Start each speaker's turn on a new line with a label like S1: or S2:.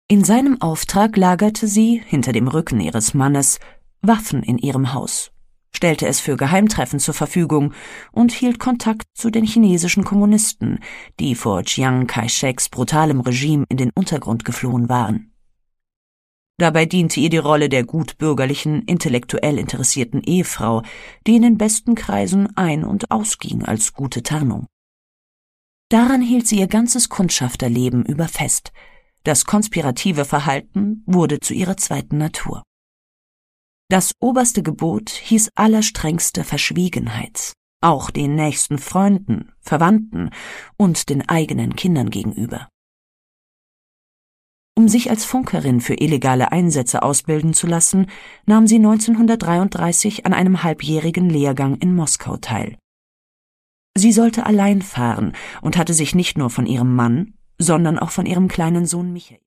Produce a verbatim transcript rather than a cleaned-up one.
S1: In seinem Auftrag lagerte sie, hinter dem Rücken ihres Mannes, Waffen in ihrem Haus, stellte es für Geheimtreffen zur Verfügung und hielt Kontakt zu den chinesischen Kommunisten, die vor Chiang Kai-sheks brutalem Regime in den Untergrund geflohen waren. Dabei diente ihr die Rolle der gutbürgerlichen, intellektuell interessierten Ehefrau, die in den besten Kreisen ein- und ausging als gute Tarnung. Daran hielt sie ihr ganzes Kundschafterleben über fest. Das konspirative Verhalten wurde zu ihrer zweiten Natur. Das oberste Gebot hieß allerstrengste Verschwiegenheit, auch den nächsten Freunden, Verwandten und den eigenen Kindern gegenüber. Um sich als Funkerin für illegale Einsätze ausbilden zu lassen, nahm sie neunzehnhundertdreiunddreißig an einem halbjährigen Lehrgang in Moskau teil. Sie sollte allein fahren und hatte sich nicht nur von ihrem Mann, sondern auch von ihrem kleinen Sohn Michael